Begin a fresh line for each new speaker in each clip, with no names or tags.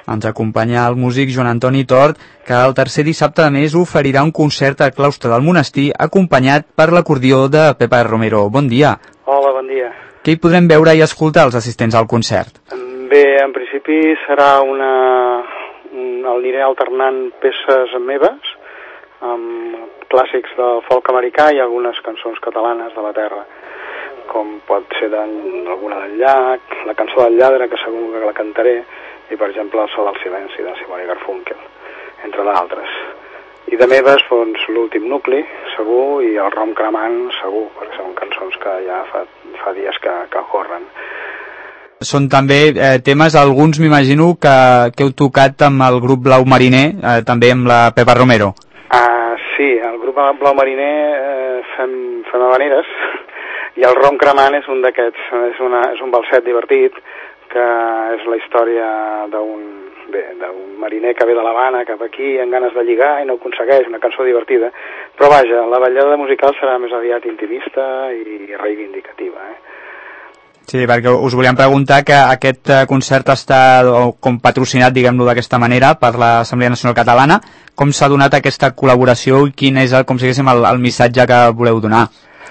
Ens acompanya el músic Joan Antoni Tort, que el tercer dissabte de mes oferirà un concert al claustre del monestir acompanyat per l'acordió de Pepa Romero. Bon dia.
Hola, bon dia.
Què hi podrem veure i escoltar els assistents al concert?
Bé, en principi serà aniré alternant peces meves amb clàssics del folk americà i algunes cançons catalanes de la terra, com pot ser alguna del llac, la cançó del lladre, que segur que la cantaré, i per exemple el so del silenci de Simone i Garfunkel, entre d'altres. I de meves, doncs, l'últim nucli, segur, i el rom cremant, segur, perquè són cançons que ja fa dies que corren.
Són també temes, alguns m'imagino que heu tocat amb el grup Blau Mariner, també amb la Pepa Romero.
Sí, el grup Blau Mariner fem havaneres, i el rom cremant és un d'aquests, és un balset divertit, que és la història d'un mariner que ve de l'Havana cap aquí amb ganes de lligar i no ho aconsegueix, una cançó divertida, però vaja, la ballada musical serà més aviat intimista i reivindicativa.
Sí, perquè us volíem preguntar que aquest concert està com patrocinat, diguem-ho d'aquesta manera, per l'Assemblea Nacional Catalana. Com s'ha donat aquesta col·laboració i quin és, com si diguéssim, el missatge que voleu donar?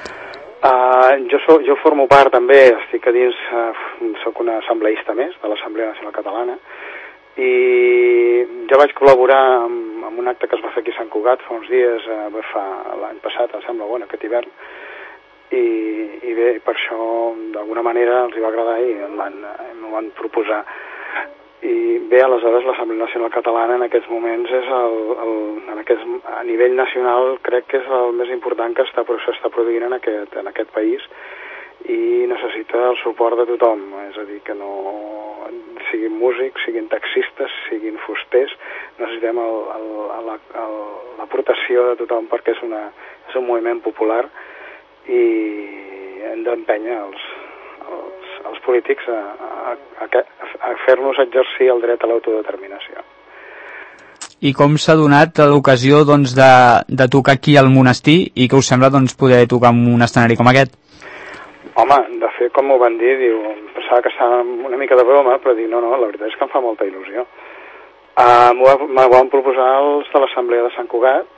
Jo formo part també, estic a dins, soc un assembleista més de l'Assemblea Nacional Catalana, i jo vaig col·laborar amb un acte que es va fer aquí a Sant Cugat fa uns dies, l'any passat, em sembla, aquest hivern, i bé, per això d'alguna manera els hi va agradar i m'ho van proposar. I bé, aleshores l'Assemblea Nacional Catalana en aquests moments és a nivell nacional crec que és el més important que s'està produint en aquest país, i necessita el suport de tothom, és a dir, que no siguin músics, siguin taxistes, siguin fusters, necessitem l'aportació de tothom perquè és un moviment popular i hem d'empènyer els polítics a fer-nos exercir el dret a l'autodeterminació.
I com s'ha donat l'ocasió de tocar aquí al monestir i què us sembla poder tocar en un escenari com aquest?
Home, de fet, com m'ho van dir, pensava que estava una mica de broma, però dic, no, la veritat és que em fa molta il·lusió. M'ho van proposar els de l'Assemblea de Sant Cugat,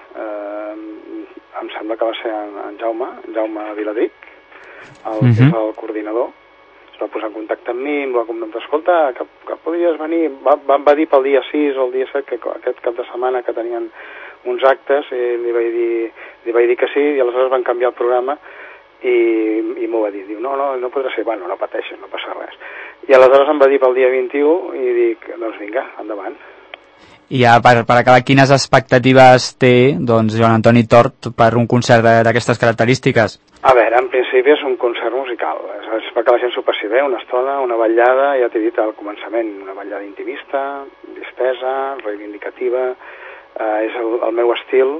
em sembla que va ser en Jaume Viladric, que és el coordinador. Es va posar en contacte amb mi, em va comentar, escolta, que podries venir. Va dir pel dia 6 o el dia 7 que aquest cap de setmana que tenien uns actes, i li vaig dir que sí, i aleshores van canviar el programa i m'ho va dir. Diu, no podrà ser. Bueno, no pateixes, no passa res. I aleshores em va dir pel dia 21 i dic, doncs vinga, endavant.
I ja per acabar, quines expectatives té Joan Antoni Tort per un concert d'aquestes característiques?
A veure, en principi és un concert musical, és perquè la gent s'ho passi bé, una estona, una ballada, ja t'he dit al començament, una ballada intimista, distesa, reivindicativa, és el meu estil,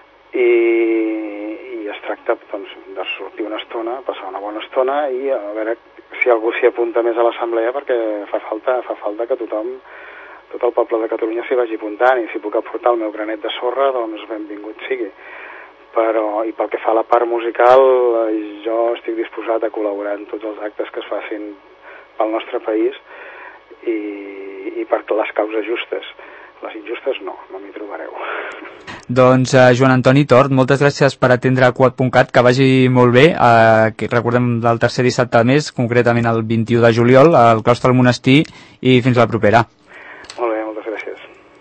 i es tracta de sortir una estona, passar una bona estona i a veure si algú s'hi apunta més a l'assemblea, perquè fa falta que tothom, tot el poble de Catalunya s'hi vagi apuntant, i si puc aportar el meu granet de sorra, doncs benvingut sigui. I pel que fa a la part musical, jo estic disposat a col·laborar en tots els actes que es facin pel nostre país i per les causes justes. Les injustes no m'hi trobareu.
Doncs Joan Antoni Tort, moltes gràcies per atendre Quat.cat, que vagi molt bé. Recordem el tercer dissabte de mes, concretament el 21 de juliol, al claustre del monestir, i fins la propera.